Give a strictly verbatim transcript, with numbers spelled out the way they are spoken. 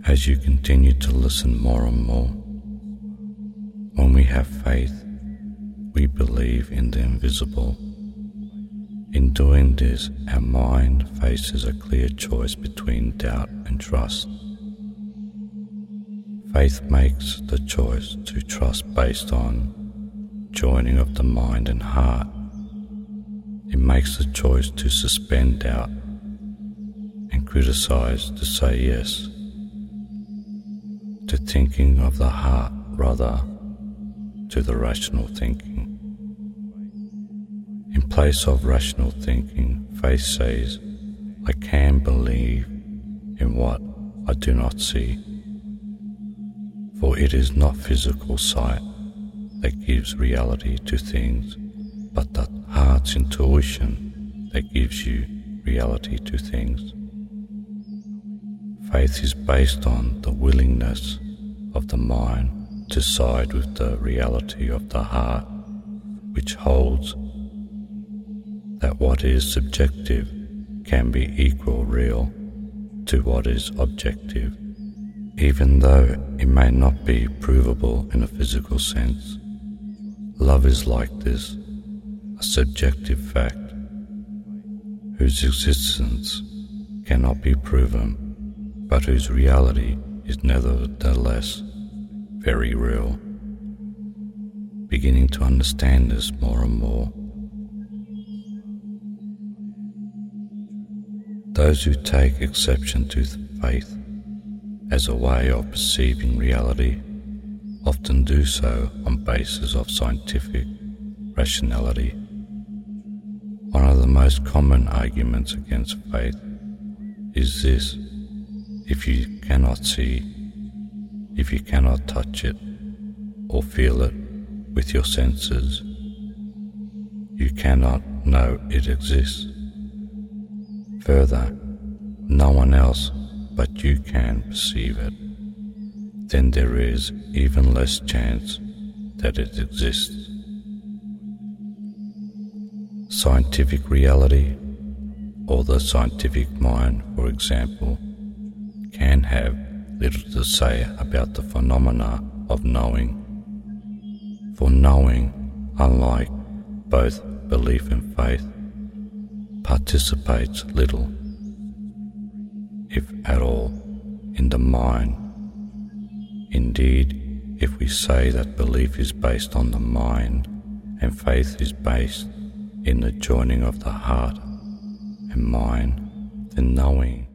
As you continue to listen more and more, when we have faith, we believe in the invisible. In doing this, our mind faces a clear choice between doubt and trust. Faith makes the choice to trust based on joining of the mind and heart. It makes the choice to suspend doubt and criticize to say yes to thinking of the heart rather to the rational thinking. In place of rational thinking, faith says, I can believe in what I do not see. For it is not physical sight that gives reality to things, but the heart's intuition that gives you reality to things. Faith is based on the willingness of the mind to side with the reality of the heart, which holds that what is subjective can be equal real to what is objective, even though it may not be provable in a physical sense. Love is like this, a subjective fact whose existence cannot be proven, but whose reality is nevertheless very real. Beginning to understand this more and more, those who take exception to faith as a way of perceiving reality often do so on basis of scientific rationality. One of the most common arguments against faith is this: if you cannot see, if you cannot touch it or feel it with your senses, you cannot know it exists. Further, no one else but you can perceive it. Then there is even less chance that it exists. Scientific reality, or the scientific mind, for example, can have little to say about the phenomena of knowing. For knowing, unlike both belief and faith, participates little, if at all, in the mind. Indeed, if we say that belief is based on the mind and faith is based in the joining of the heart and mind, then knowing